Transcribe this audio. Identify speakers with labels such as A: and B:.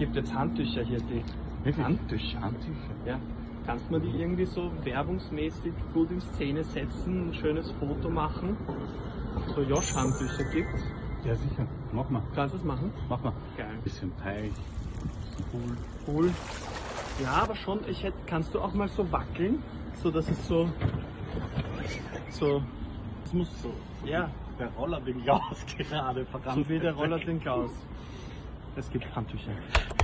A: gibt jetzt Handtücher hier, die
B: Wirklich?
A: Handtücher. Ja. Kannst du mir die irgendwie so werbungsmäßig gut in Szene setzen, ein schönes Foto machen? So Josh-Handtücher gibt's.
B: Ja, sicher. Mach mal.
A: Kannst du das machen?
B: Mach mal.
A: Geil.
B: Bisschen Teig.
A: Cool. Ja, aber schon, kannst du auch mal so wackeln, so dass es so,
B: Es muss so.
A: ja,
B: Der Roller den Klaus gerade
A: so wie der Roller den Klaus. Es gibt Handtücher.